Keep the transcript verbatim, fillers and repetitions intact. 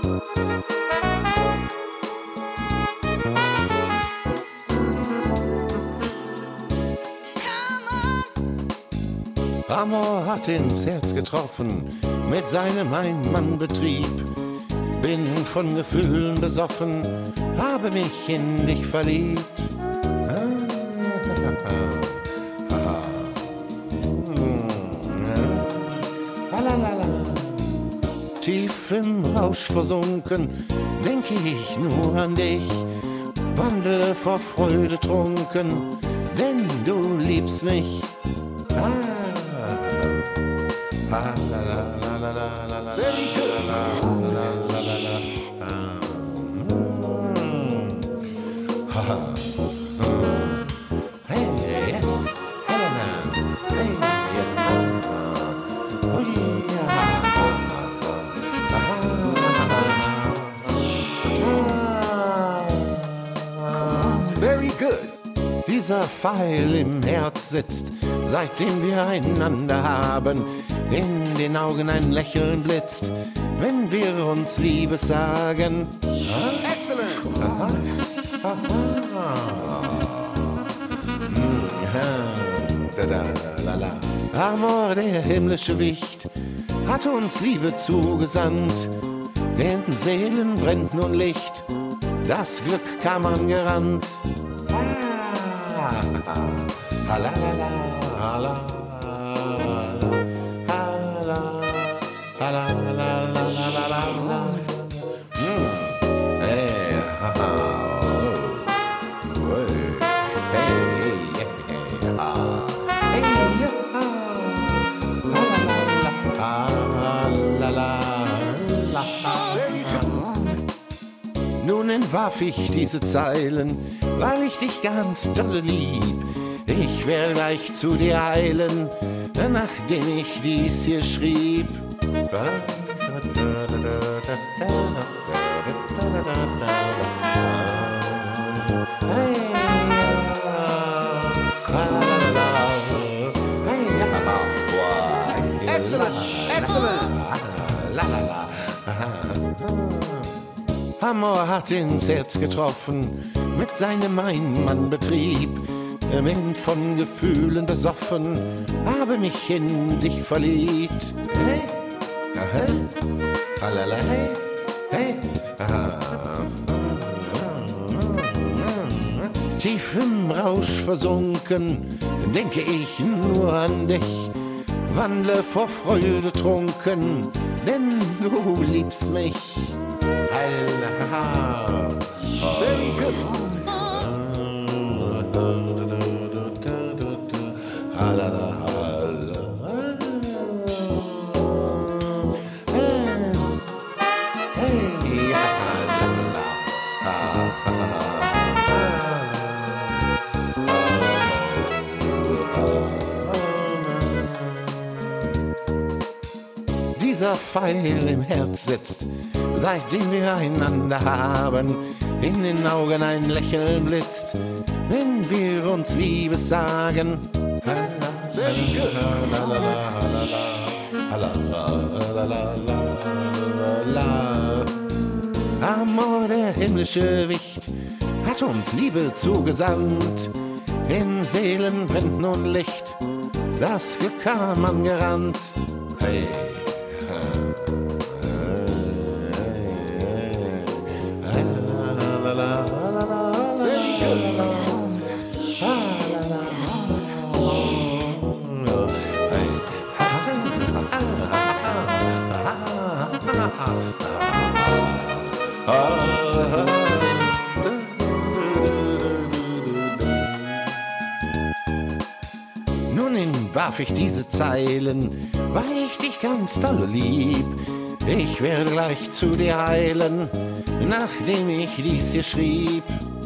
Amor hat ins Herz getroffen, mit seinem Ein-Mann-Betrieb. Bin von Gefühlen besoffen, habe mich in dich verliebt. Tief im Rausch versunken, denke ich nur an dich. Wandle vor Freude trunken, denn du liebst mich. Ah. Ah, la, la, la, la, la, la, very good. La, la, la, la, la. Mm. Ha, ha. Mm. Hey, yeah. Helena. Hey, yeah. Oh, yeah. Very good. Dieser Pfeil im Herz sitzt, seitdem wir einander haben. In den Augen ein Lächeln blitzt, wenn wir uns Liebes sagen. Excellent! Aha. Aha. Da, da, la, la. Amor, der himmlische Wicht, hat uns Liebe zugesandt. Den Seelen brennt nun Licht, das Glück kam angerannt. Ah, la, la, la, la. La la la la la la la la. Hey, ha ha. Hey, ha. Hey, ha. La la la la. Nun entwarf ich diese Zeilen, weil ich dich ganz dolle lieb. Ich werde gleich zu dir eilen, nachdem ich dies hier schrieb. Excellent, excellent. Amor hat ins Herz getroffen, mit seinem Ein-Mann-Betrieb. Bin von Gefühlen besoffen, habe mich in dich verliebt. Hey, aha, halala, hey, hey, aha. Tief im Rausch versunken, denke ich nur an dich. Wandle vor Freude trunken, denn du liebst mich. Halala, very good. Dieser Pfeil im Herz sitzt, seitdem wir einander haben. In den Augen ein Lächeln blitzt, wenn wir uns Liebes sagen. Amor, der himmlische Wicht, hat uns Liebe zugesandt. In Seelen brennt nun Licht, das Glück kam angerannt. Hey. Nun entwarf ich diese Zeilen, weil ich dich ganz dolle lieb. Ich werde gleich zu dir eilen, nachdem ich dies hier schrieb.